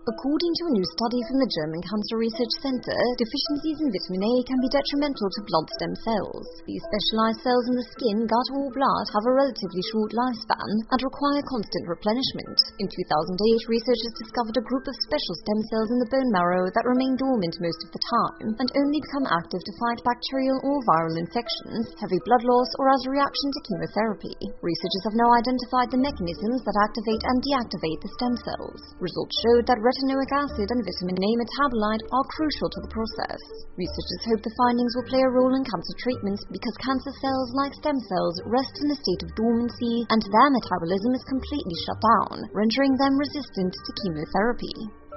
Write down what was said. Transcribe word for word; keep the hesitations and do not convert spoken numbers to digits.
According to a new study from the German Cancer Research Center, deficiencies in vitamin A can be detrimental to blood stem cells. These specialized cells in the skin, gut, or blood have a relatively short lifespan and require constant replenishment. In two thousand eight, researchers discovered a group of special stem cells in the bone marrow that remain dormant most of the time and only become active to fight bacterial or viral infections, heavy blood loss, or as a reaction to chemotherapy. Researchers have now identified the mechanisms that activate and deactivate the stem cells. Results showed that retinoic acid and vitamin A metabolite are crucial to the process. Researchers hope the findings will play a role in cancer treatments because cancer cells, like stem cells, rest in a state of dormancy and their metabolism is completely shut down, rendering them resistant to chemotherapy.